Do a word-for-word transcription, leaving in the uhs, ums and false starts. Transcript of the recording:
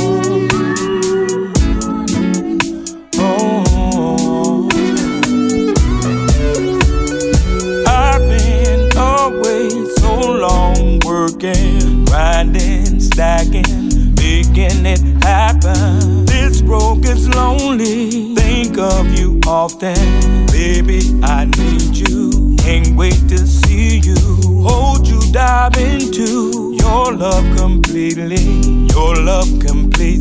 Oh, I've been away so long, working, grinding, stacking, making it happen. This road gets lonely, think of you often. Baby, I need you, can't wait to see you. Hold you, dive into your love completely, your love completely.